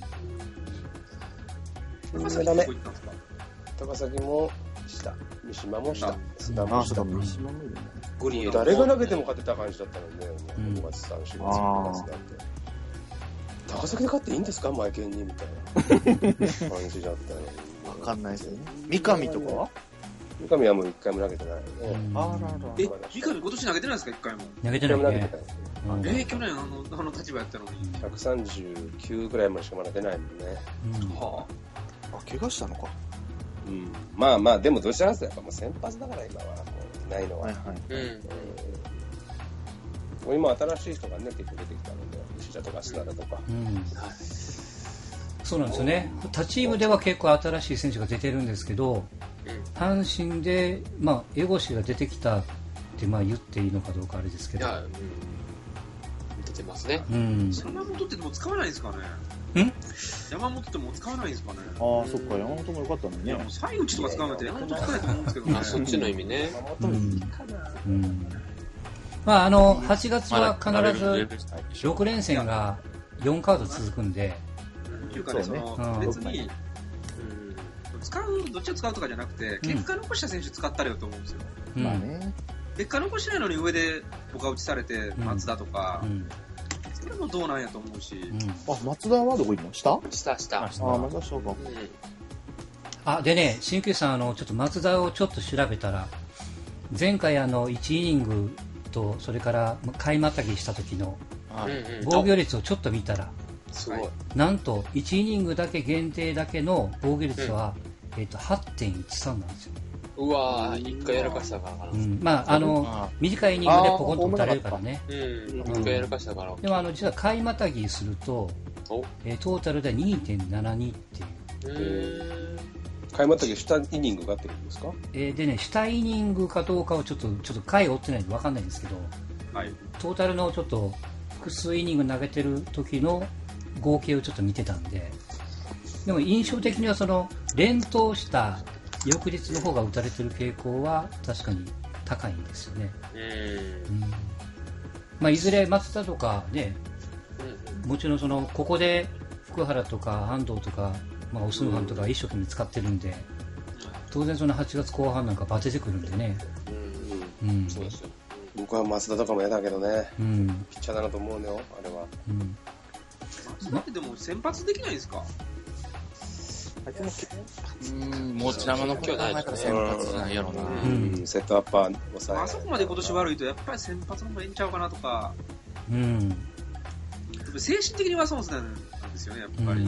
うん。高崎どこ行ったんですか？高崎も下。三島も下。須田も下。三島もいるね。グリーン誰が投げても勝てた感じだったので、ね、ごがつさん、しがつ、ごがつだって。高崎で勝っていいんですか、マイケンにみたいな感じだったよね。 わかんないですよね。三上とかは三上はもう一回も投げてないよね。 あらら。 え、三上今年投げてないですか、一回も。 投げてないね。 えー、去年あの、あの立場やったのに。 ひゃくさんじゅうきゅうぐらいまでしかまだ出ないもんね。 うん、はあ。あ、怪我したのか。 うん。まあまあ、でもどちらかというとやっぱもう先発だから今は。ないのは、はいはいうん、今新しい人がね結構出てきたので石田とか砂田とか、うんはい、 そうなんですよね。他チームでは結構新しい選手が出てるんですけど、うん、阪神でまあ江越が出てきたってまあ言っていいのかどうかあれですけど、いや、うん、 出てますね。 うん、山本ってでも使わないんですかね。ん山本ってもう使わないんですかね。 ああ、そっか、山本もよかったのにね。いや、 もう西内とか使うのって山本使わないと思うんですけどね。 あ、そっちの意味ね。山本いいかな。 うん。うん、まあ、あの、はちがつは必ずろく連戦がよんカード続くんで。 っていうかね、その、別に、うん、使う、どっちを使うとかじゃなくて、結果残した選手使ったらよと思うんですよ。うん、まあね。結果残しないのに上で僕は打ちされて、松田とか、うんうんそれもどうなんやと思うし、うん、 あ、松田はどこ行くの？下？ 下下。 あ、松田下か、うん。 あ、でね、新旧さんあのちょっと松田をちょっと調べたら、前回あのいちイニングとそれから買いまたぎした時の防御率をちょっと見たら、 すごい。 なんといちイニングだけ限定だけの防御率は、うん、えっと はってんいちさん なんですよ。 うわぁ、一回やらかしたからかな。 うん、まあ、あの、短いイニングでポコンと打たれるからね。 うん、一回やらかしたから。 でも、あの、実は買いまたぎすると、えー、トータルで にてんななに っていう。 買いまたぎ下イニングがってるんですか？ えー、でね、下イニングかどうかをちょっと、ちょっと回追ってないんで分かんないんですけど、はい、トータルのちょっと、複数イニング投げてる時の合計をちょっと見てたんで、でも印象的にはその、連投した、翌日の方が打たれてる傾向は確かに高いんですよね。うん、まあ、いずれ松田とかね、もちろんそのここで福原とか安藤とか、まあ、オスンハンとか一生懸命使ってるんで、当然そのはちがつこう半なんかバテてくるんでね。 うんうん、そうですよ。僕は松田とかも嫌だけどね、うん、ピッチャーだなと思うのよ、あれは。うん、 松田ってでも先発できないんですか？ うん、持ち球の今日ないから先発じゃないやろな。 うん、セットアッパー抑え。 あそこまで今年悪いとやっぱり先発の方がいいんちゃうかなとか。うん。精神的にはそうなんですよね、やっぱり。うん、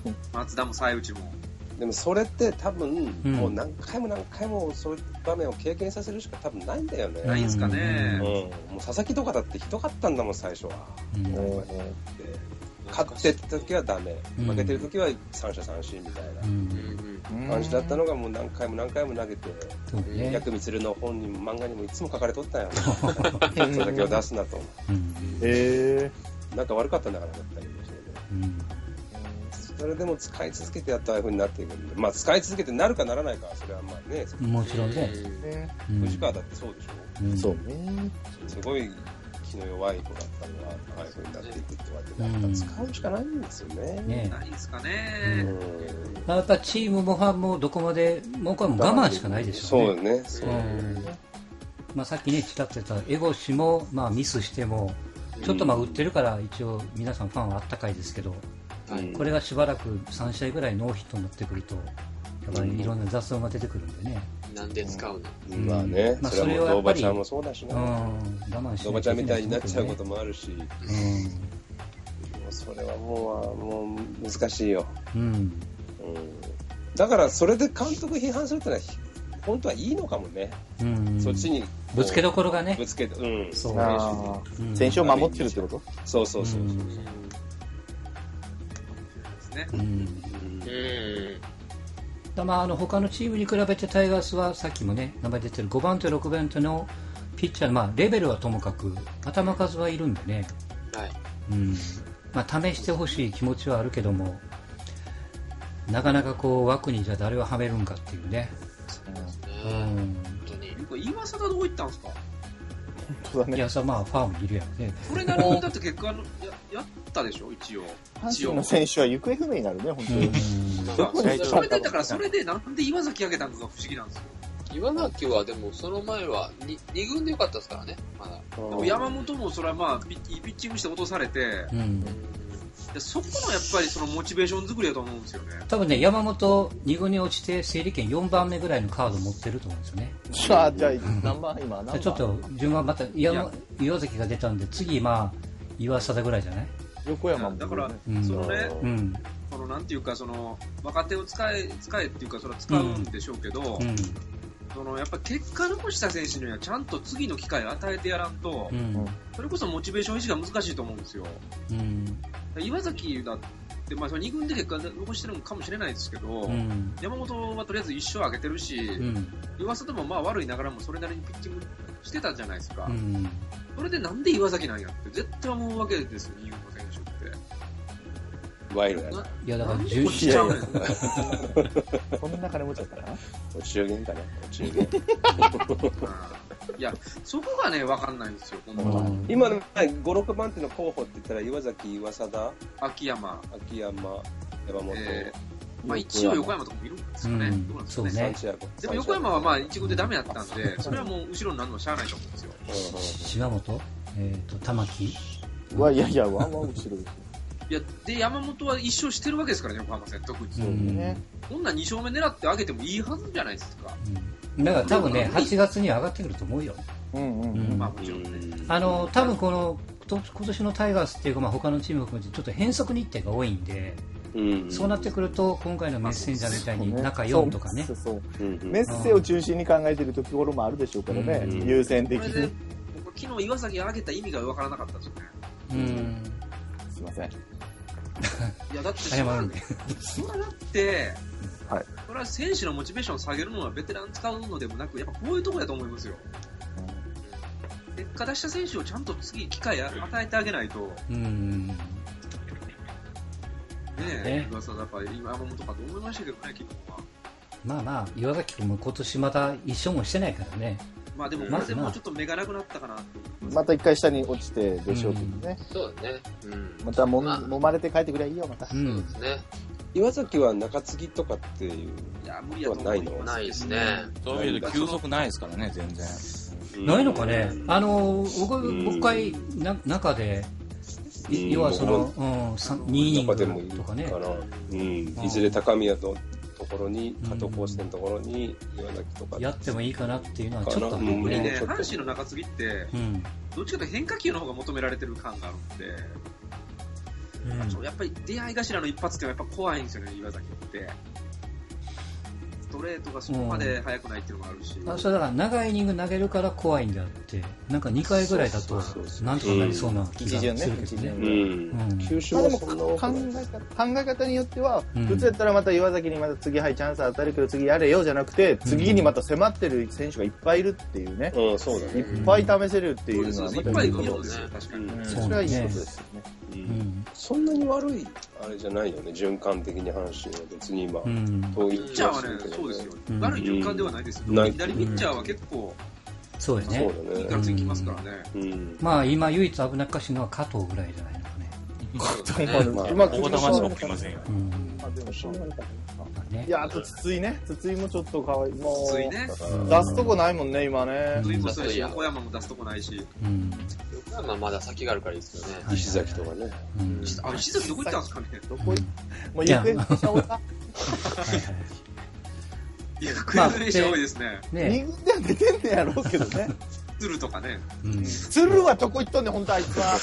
松田も西内も。 でもそれって多分、うん、もう何回も何回もそういう場面を経験させるしか多分ないんだよね。 ないんすかね。 うん、もう佐々木とかだってひどかったんだもん、最初は。うん、勝ってる時はダメ、負けてる時は三者三振みたいな感じだったのがもう何回も何回も投げて、ヤクミツルの本にも漫画にもいつも書かれとったんやん。それだけを出すなと。へー。なんか悪かったんだからだったりもしてね。それでも使い続けてやったらああいう風になっていくんで、まあ使い続けてなるかならないかそれはまあね。 もちろんね。 藤川だってそうでしょ。 そうね。 すごい気の弱い子だったのが、ああいう風になっていくってわけだから、使うしかないんですよね。ねないですかね。 うん、やっぱチームもファンもどこまで、もうこれも我慢しかないでしょうね。 そうね。そうね。 まあ、さっきね、ちらっと言ったエゴシも、まあ、ミスしても、ちょっとまあ打ってるから一応皆さんファンはあったかいですけど、うん、これがしばらくさん試合ぐらいノーヒットになってくると、やっぱりいろんな雑音が出てくるんでね。 なんで使うの、 うん、まあね、まあ、それはドーバちゃんもそうだしな、うん、 我慢しドーバちゃんみたいになっちゃうこともあるし、うん、もうそれはもう、もう難しいよ、うんうん、だからそれで監督批判するってのは本当はいいのかもね、うんうん、そっちにぶつけどころがね、 ぶつけ、うん、 そう、 選手を守ってるってこと？ そうそうそうそう、うんね、うんうんまあ、あの他のチームに比べてタイガースはさっきもね名前出てるごばん手ろくばん手のピッチャー、まあ、レベルはともかく頭数はいるんでね、はいうんまあ、試してほしい気持ちはあるけどもなかなかこう枠にじゃ誰をはめるんかっていうね。 そうですね、うん、本当に岩佐がどこ行ったんですか？ 本当だね。いやさまあファームいるやんね。 これなりにだって結果の や, やったでしょ一応。 阪神の選手は行方不明になるね本当に。 うん、それでだからそれでなんで岩崎上げたのかが不思議なんですよ。 岩崎はでもその前は 2, 2軍でよかったですからねまだ。 でも山本もそれはまあいいピッチングして落とされて。うんそこのやっぱりそのモチベーション作りだと思うんですよね。 多分ね山本に軍に落ちて整理券よんばんめぐらいのカード持ってると思うんですよね。 じゃあじゃあ何番今何番？ ちょっと順番また岩岩崎が出たんで次まあ岩貞ぐらいじゃない？ 横山も、 ね、だから、うん、そのね、うん、そのなんていうかその若手を使え使えっていうかそれは使うんでしょうけど、うんうん、そのやっぱ結果残した選手にはちゃんと次の機会を与えてやらんと、うん、それこそモチベーション維持が難しいと思うんですよ。うん岩崎だって、まあ、そのに軍で結果残してるのかもしれないですけど、うん、山本はとりあえずいっ勝上げてるし、うん、岩里もまあ悪いながらもそれなりにピッチングしてたじゃないですか、うん、それでなんで岩崎なんやって絶対思うわけですよに軍の選手ってワイルドやな。 いやだからじゅう試合そんな金持ちだったかなお中元かなお中元いや、そこがね、分かんないんですよ、本当は。 今のご、ろくばん手の候補って言ったら、岩崎、岩貞、 秋山、 秋山、山本、 えー、まあ一応横山とかもいるんですよね。うん、どうなんですかね。そうねでも横山はまあ一軍でダメだったんで、それはもう後ろになるのはしゃあないと思うんですよ。 島本、えっ、ー、と、玉木。 わ、いやいや、ワンワン後ろですよ。 いや、で、山本は一勝してるわけですからね、横浜戦、特に。そうね。こんなに勝目狙って上げてもいいはずじゃないですか。 うん、だから多分ね、はちがつには上がってくると思うよ。うんうんうん。まあもちろんね。あの、多分この、今年のタイガースっていうか、まあ他のチームも含めてちょっと変則日程が多いんで、うんうん、そうなってくると、今回のメッセンジャーみたいに中よんとかね。そうそうそう、 うんうん、メッセを中心に考えてるところもあるでしょうからね、うんうん、優先的に。 昨日岩崎上げた意味が分からなかったですよね。うん。 すいません。 いやだってそれはだって、はい、それは選手のモチベーションを下げるのはベテラン使うのでもなくやっぱこういうところだと思いますよ、うん、結果出した選手をちゃんと次機会与えてあげないとうんねえ岩佐だから今山本かと思いましたけどね昨日はまあまあ岩崎君も今年また一勝もしてないからねまあでも、まずもうちょっと目がなくなったかなと。 また一回下に落ちてでしょうけどね。 うん、そうだね。うん、 またも、まあ、揉まれて帰ってくればいいよ、また。 うん、そうですね。 岩崎は中継ぎとかっていう。 いや、無理やとないのないですね。 そういう意味で休息ないですからね、全然。 うん、ないのかね。あの、僕、僕回な、中で、要はその、うん、にイニングとかね。 うん、いずれ高宮と、ところに加藤甲子園のところに岩崎とかやってもいいかなっていうのはちょっと無理ね。阪神の中継ぎって、うん、どっちかというと変化球の方が求められてる感があるんで、うん、やっぱり出会い頭の一発ってやっぱ怖いんですよね岩崎って。ストレートがそこまで速くないっていうのもあるし、 うん、あそれだから長いイニング投げるから怖いんであってなんかにかいぐらいだとなんとかなりそうな気がするけどね。 球種もそんな多くない。考え方によっては、うん、普通やったらまた岩崎にまた次はいチャンス当たるけど次やれよじゃなくて次にまた迫ってる選手がいっぱいいるっていうね、うん、そうだねいっぱい試せるっていうのはまたいっぱいいるんですよ確かに、うん、それはいいことですよね。 うん、そんなに悪いあれじゃないよね循環的に阪神は別に今、うん、 ピッチャーはねそうですよ、うん、悪い循環ではないですよ、うん、左ピッチャーは結構そうよね。そうだね。いい感じにきますからね。 うん、まあ今唯一危なっかしいのは加藤ぐらいじゃないのかね。 加藤まあ、今大玉しか起きませんよ。うん。 あでもしょうがないかな。いやあと筒井ね。筒井もちょっと可愛い。もう筒井ね。 出すとこないもんね今ね。 筒井もそうやし、横山も出すとこないし。うん。 横山まだ先があるからいいですよね。 石崎とかね。 うん。あ石崎どこ行ったんですかね。 どこ行？もう行方不明者多いか。 いや、クレーム練習多いですね。 二軍では出てんねやろうけどね。 鶴とかね。 鶴はどこ行っとんねん、ほんとあいつは。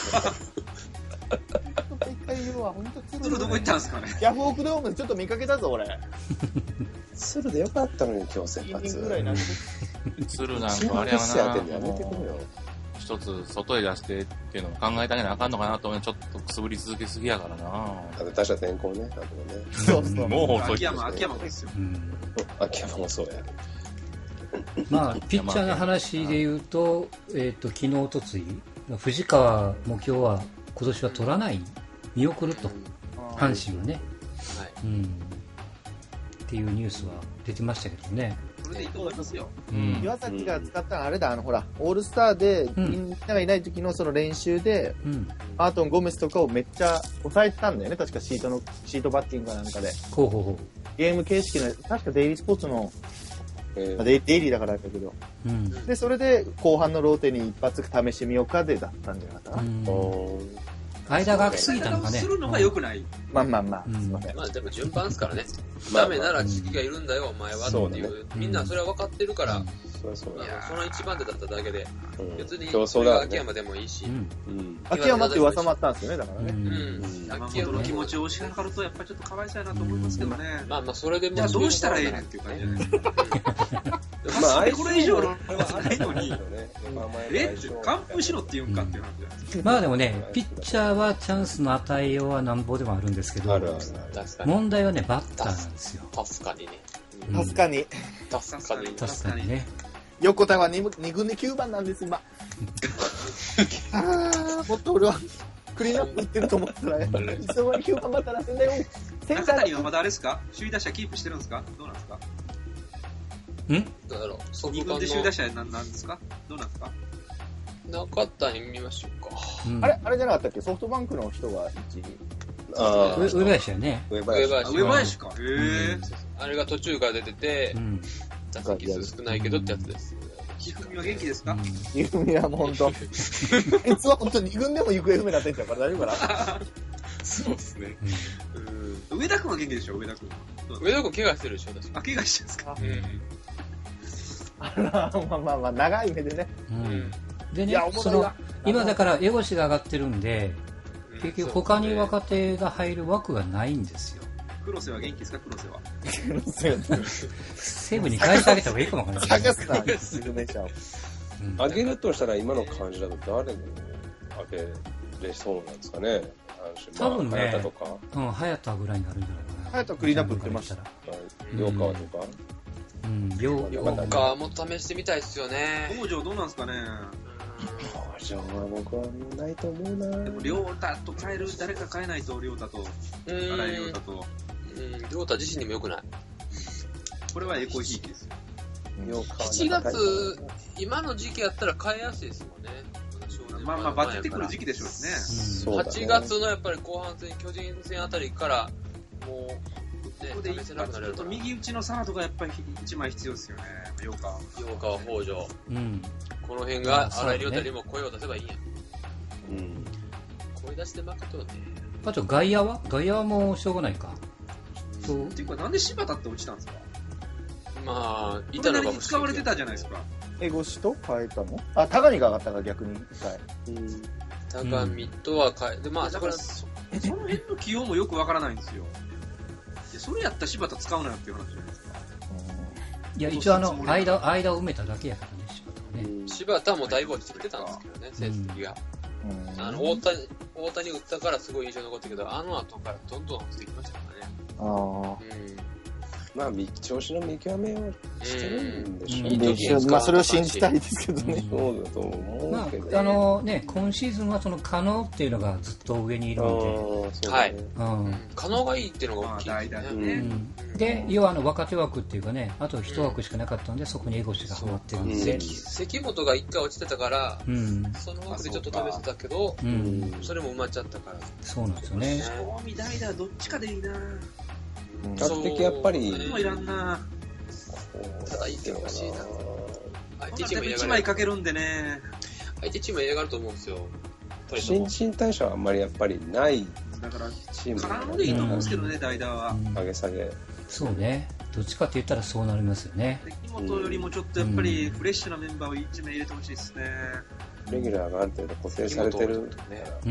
一回言うわ、ほんと鶴。 鶴どこ行ったんすかね。 ヤフオクドームでちょっと見かけたぞ、俺。 鶴でよかったのに、今日先発。 ぐらいなん鶴なんかあれはな、一つ外へ出してっていうのを考えてあげなあかんのかなと思うちょっとくすぶり続けすぎやからな。 あと他者転校ね、あとね。 そうそう。 もう遅い。 秋山、秋山もですよ。 秋山もそうや。 まあ、ピッチャーの話で言うと、えっと、昨日、おとつい、藤川も今日は、今年は取らない、見送ると、阪神はね、はい、うん。っていうニュースは出てましたけどね。 それでいいと思いますよ。 うん、岩崎が使ったのはあれだ、あの、ほら、オールスターで、みんながいない時のその練習で、うん、アートン・ゴメスとかをめっちゃ抑えてたんだよね、確かシートの、シートバッティングかなんかで。 ほうほうほう。 ゲーム形式の、確かデイリースポーツの、えー、デイデイリーだからだけど、うん、でそれで後半のローテに一発試してみようかでだったんじゃなかったかな。 間が空きすぎたのかね。 するのが良くない。 まあまあまあ。 うん、まあでも順番ですからね。ダメなら時期がいるんだよ、お前はっていう。みんなそれは分かってるから、その一番手だっただけで、別にそれは秋山でもいいし。 秋山って噂もあったんですよね、だからね。うん。 秋山の気持ちを推し量ると、やっぱりちょっとかわいそうやなと思いますけどね。 まあまあ、それでも。 じゃあどうしたらええねんっていう感じじゃないですか。まあ、これ以上のあれはないのに、えって完封しろって言うんかっていう話じゃないですか。 まあでもね、ピッチャーはチャンスの与えようはなんぼでもあるんですけど、問題はね、バッターなんですよ。 助かにね。 助かに。 助かに。 助かにね。 横田はに軍できゅうばんなんです、今。ああ、もっと俺はクリーンアップいってると思ったら、いつの間にきゅうばんまたらせんだよ。 中谷はまだあれですか？首位打者キープしてるんですか？どうなんですか？ ん？ どうだろう。 に軍で首位打者なんですか？どうなんですか？ 中谷見ましょうか。 うん、あれあれじゃなかったっけ？ソフトバンクの人がいちい。 ああ、上林やね。 上林。 上林か。へえ。 あれが途中から出てて、打席数少ないけどってやつです。 一組は元気ですか？ 二組はもう本当。あいつは本当に二軍でも行方不明なってんちゃうから大丈夫かな。 そうですね。上田君は元気でしょ？上田君。 上田君怪我してるでしょ？ あ、怪我してるんですか？ あら、まあまあまあ長い目でね。 でね、その今だから江越が上がってるんで。結局他に若手が入る枠がないんですよ。 黒瀬は元気ですか？黒瀬は。 西武に返してあげた方がいいかもわからない。 探すな、有名者を。 あげるとしたら今の感じだと誰にあげれそうなんですかね。 多分ね、早田とか、うん、早田ぐらいになるんじゃないかな。 早田クリーンアップ打ってましたら。 両川とか。 うん、両川も試してみたいですよね。 北条どうなんですかね。 じゃあ僕はないと思うな。 でも亮太と変える誰か変えないと亮太と新井亮太と亮太自身にも良くない。 これはエコひいきですよ。 しちがつ今の時期やったら変えやすいですもんね。 まあまあバッてくる時期でしょうね。 はちがつのやっぱり後半戦巨人戦あたりからもうここで試せなくなると右打ちのサラドがやっぱり一枚必要ですよね。陽川陽川北条、うん、この辺が新井亮太にも声を出せばいいんや、うん、声出して負けとね。 あと外野は外野はもうしょうがないか。 そうっていうかなんで柴田って落ちたんですか？ まあ板野が使われてたじゃないですか。 江越と変えたの？あ、高見が上がったから逆に一回。 うん、高見とは変えて、まあだからその辺の起用もよくわからないんですよ。それやったら柴田使うなよっていう話じゃないですか。 いや一応あの間間を埋めただけやからね、柴田はね。 柴田もだいぶ落ちてきてたんですけどね、成績が。あの大谷大谷打ったからすごい印象に残ったけど、あの後からどんどん落ちてきましたからね。ああ。 まあ、調子の見極めをしてるんでしょうね。うん、まあ、それを信じたいですけどね。 そうだと思うけど、 まあ、あのね、今シーズンはその可能っていうのがずっと上にいるので、はい、うん、可能がいいっていうのが大きいですね。 うん、で、要はあの若手枠っていうかね、あと一枠しかなかったんで、そこにエゴシがハマってるんで、 関本が一回落ちてたから、うん、その枠でちょっと試してたけど、うん、それも埋まっちゃったから。 そうなんですよね。 賞味代打どっちかでいいな。 比較的やっぱりもういらんな。 ただいてほしいな。 相手チームいちまいかけるんでね。 相手チームは嫌がると思うんですよ。 新陳代謝はあんまりやっぱりないだからチームからのでいいと思うんですけどね、代打は。 上げ下げ。 そうね。どっちかって言ったらそうなりますよね。 関本よりもちょっとやっぱりフレッシュなメンバーをいち名入れてほしいですね。 レギュラーがある程度固定されてる。 うん。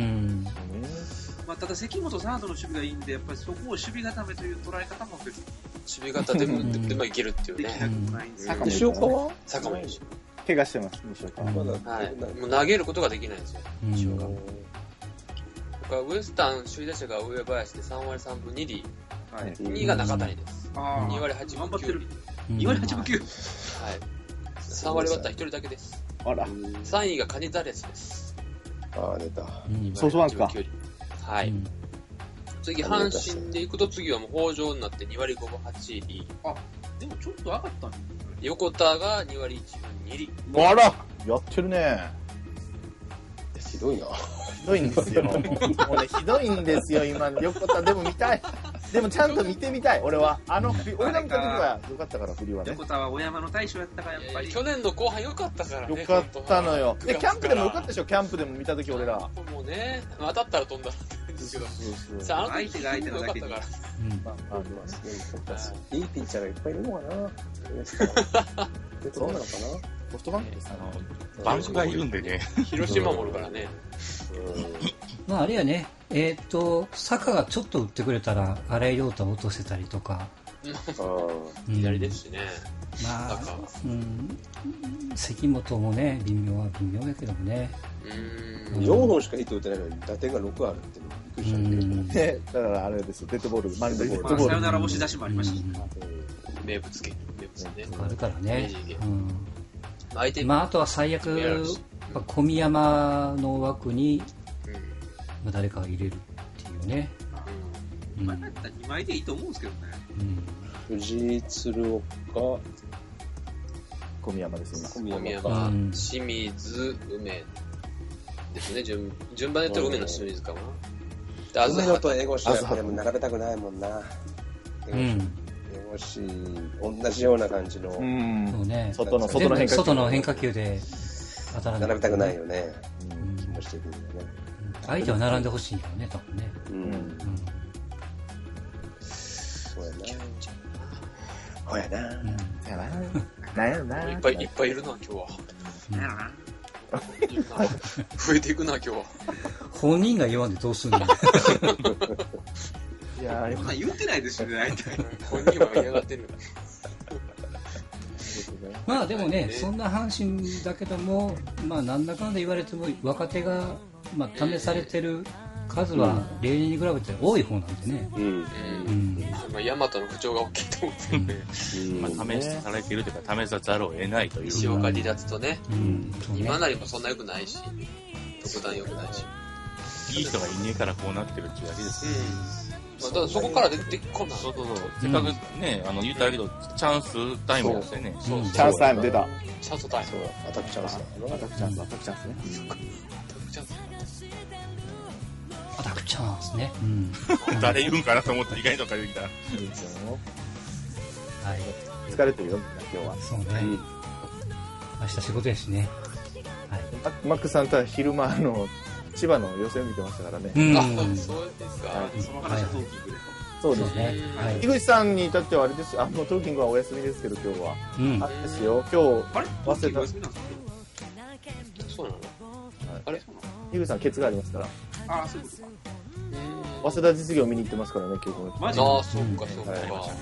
まあ、ただ関本サードの守備がいいんで、やっぱりそこを守備固めという捉え方も別に守備型でも、うん、でもいけるっていうね。 できなくもないんですよ。 西岡は坂本西怪我してます、西岡は。 まだ、はい。もう投げることができないんですよ、西岡。他ウエスタン首位打者が上林でさんわりさんぶにり、はい、にいが中谷です。にわりはちぶきゅうり。 にわりはちぶきゅう。 はい。さんわりバッターひとりだけです。 あら。 さんいがカニザレスです。 ああ、出た。 ソフトバンクか。 はい。うん、次、阪神で行くと次はもう北条になってにわりごぶはちり。 あ、でもちょっと上がったね。 横田がにわりいちぶにり。 あらやってるね。 ひどいな。 ひどいんですよ。もうね、ひどいんですよ、今。横田でも見たい。でもちゃんと見てみたい、俺は。あの、俺が見た時は良かったから、振りはね。 横田は小山の大将やったから、やっぱり。 去年の後半良かったからね。 良かったのよ。で、キャンプでも良かったでしょ、キャンプでも見た時俺ら。 もうね、当たったら飛んだんですけど。そうそうそう。あの相手が相手のだけに。 まあ、まあ、いいピッチャーがいっぱいいるのかな。そうなのかな。ソフトバンクですかな。バンクがいるんでね。 広島もおるからね。 まああれやね、えっと、坂がちょっと打ってくれたら、荒井亮太を落とせたりとか。 左ですしね。 まあ、うん、関本もね、微妙は微妙だけどもね。 うん、よんほんしかヒット打ってないのに、打点がろくあるってびっくりしたね。 だからあれですよ、デッドボール、 満塁デッドボール。サヨナラ押し出しもありましたし。 名物系、名物ね。 あるからね。まああとは最悪、小宮山の枠に、まあ、誰かが入れるっていうね。 にまいだったらにまいでいいと思うんですけどね。 藤井鶴岡、 小宮山ですね。小宮山、清水、梅ですね。順順番で言ったら梅の清水かな。 梅野とエゴシはでも並べたくないもんな。エゴシ、同じような感じの。 そうね。 外の外の変化球。 外の変化球で当たらない。 並べたくないよね。気もしてくるよね。 相手は並んでほしいよね、多分ね。うん。 そうやな。 ほやな。やな。なんやろな。 いっぱいいっぱいいるな、今日は。増えていくな、今日は。 本人が言わんでどうすんの。いやー、今言ってないですよね、大体。 本人は嫌がってる。 まあでもね、そんな阪神だけども、まあなんだかんだ言われても若手が、まあ、試されてる数は例年に比べて多い方なんでね。うん。うん。 まあ、ヤマトの不調が大きいと思ってるんで。 まあ、試されているというか、試さざるを得ないという。 石岡離脱とね。うん。今なりもそんな良くないし、特段良くないし。 いい人がいねえからこうなってるっていうだけですね。 まあ、だからそこから出てこない。 そうそうそう。せっかくね、あの、言ったけど、チャンスタイムですよね。 そう。チャンスタイム出た。 チャンスタイム。 そう、アタックチャンス。 アタックチャンス、アタックチャンスね。 アタックチャンスね。 うん。誰言うんかなと思って意外とか言うきた。はい。 疲れてるよ、みんな今日は。 そうね。明日仕事やしね。 はい。マックさんとは昼間の千葉の予選見てましたからね。 うん。 あ、そうですか。 その話はトーキングで。 そうですね。井口さんに至ってはあれですよ。あ、もうトーキングはお休みですけど今日は。うん。あれですよ。今日、 あれ忘れた。 そうなの？あれ？ 井口さんケツがありますから。 ああ、そういうことか。 早稲田実業見に行ってますからね、今日。 マジ？ ああ、そうか、そうか。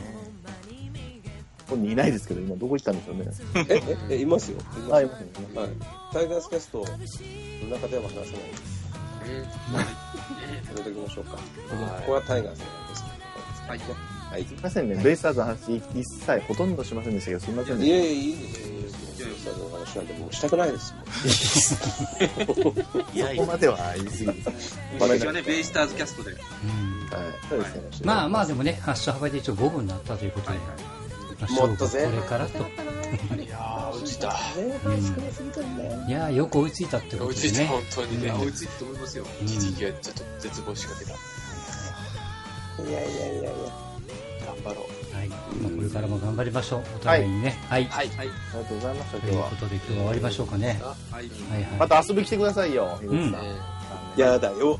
本人いないですけど、今どこ行ったんでしょうね。 え、え、いますよ。 あ、いますね。 はい。タイガースキャストの中では話さない。うん。やめときましょうか。ここはタイガースなんですけど。はい。 はい、すみませんね、はい、ベイスターズの話一切ほとんどしませんでしたけど、すみませんね。 いやいや、いいね。ベイスターズの話なんてもうしたくないですもん。 いや、ここまでは言い過ぎです。 私はね、ベイスターズキャストで。うん。 はい。そうですね。 まあまあでもね、発射幅で一応ごぶになったということで。 もっとぜ。 これからと。 いやー、追いついた。 いやー、よく追いついたってことですね。 追いついた、本当にね。 追いついたと思いますよ。 一時期はちょっと絶望しかけた。 いやいやいやいや。 頑張ろう。 はい。まあ、これからも頑張りましょう。お互いにね。はい。 はい。はい。ありがとうございました、今日は。 ということで、今日は終わりましょうかね。はい。 はいはい。また遊び来てくださいよ、ひろきさん。 やだよ。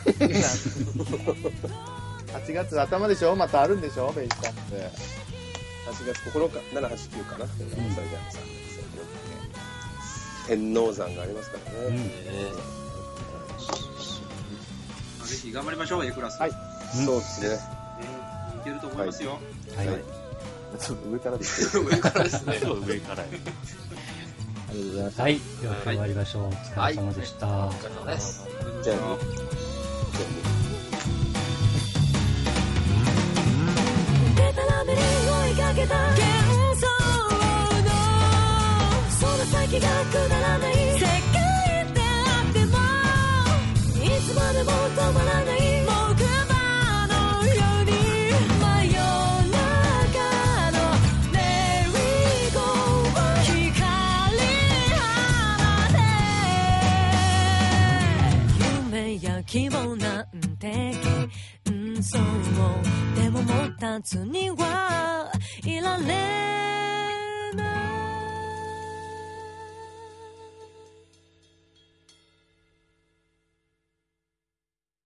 はちがつ頭でしょ、またあるんでしょ、ベイスターって。 はちがつここのか、しち、はち、きゅうかな。天王山がありますからね。 ぜひ頑張りましょう、Aクラス。 はい。そうですね。 いけると思いますよ。 はい。ちょっと上からですね。上からですね。 上から。 ありがとうございます。 はい。では、終わりましょう。お疲れ様でした。お疲れ様です。 じゃあ、 でたらめに追いかけた幻想のその先がくだらない世界であってもいつまでも止まらない木馬のように真夜中のメリーゴー光放て夢や希望なんてそうでももたつにはいられ